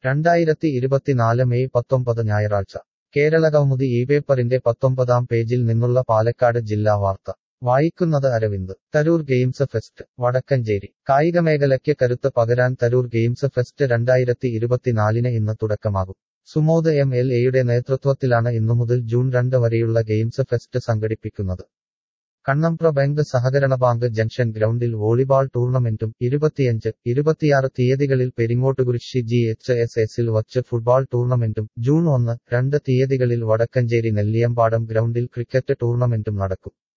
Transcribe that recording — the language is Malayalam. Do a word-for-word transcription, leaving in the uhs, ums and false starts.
രണ്ടായിരത്തി ഇരുപത്തിനാല് മെയ് പത്തൊമ്പത് ഞായറാഴ്ച കേരളകൗമുദി ഈ പേപ്പറിന്റെ പത്തൊമ്പതാം പേജിൽ നിന്നുള്ള പാലക്കാട് ജില്ലാ വാർത്ത വായിക്കുന്നത് അരവിന്ദ്. Tarur games fest Vadakkanchery. കായികമേഖലയ്ക്ക് കരുത്ത് പകരാൻ തരൂർ ഗെയിംസ് ഫെസ്റ്റ് രണ്ടായിരത്തി ഇരുപത്തിനാലിന് ഇന്ന് തുടക്കമാകും. സുമോദ് എം എൽ എയുടെ നേതൃത്വത്തിലാണ് ഇന്നുമുതൽ ജൂൺ രണ്ട് വരെയുള്ള ഗെയിംസ് ഫെസ്റ്റ് സംഘടിപ്പിക്കുന്നത്. കണ്ണമ്പ്ര ബാങ്ക് സഹകരണ ബാങ്ക് ജംഗ്ഷൻ ഗ്രൗണ്ടിൽ വോളിബാൾ ടൂർണമെന്റും ഇരുപത്തിയഞ്ച്, ഇരുപത്തിയാറ് തീയതികളിൽ പെരിങ്ങോട്ടുകുരിശി ജി എച്ച് എസ് എസിൽ വച്ച് ഫുട്ബാൾ ടൂർണമെന്റും ജൂൺ ഒന്ന്, രണ്ട് തീയതികളിൽ വടക്കഞ്ചേരി നെല്ലിയമ്പാടം ഗ്രൗണ്ടിൽ ക്രിക്കറ്റ് ടൂർണമെന്റും നടക്കും.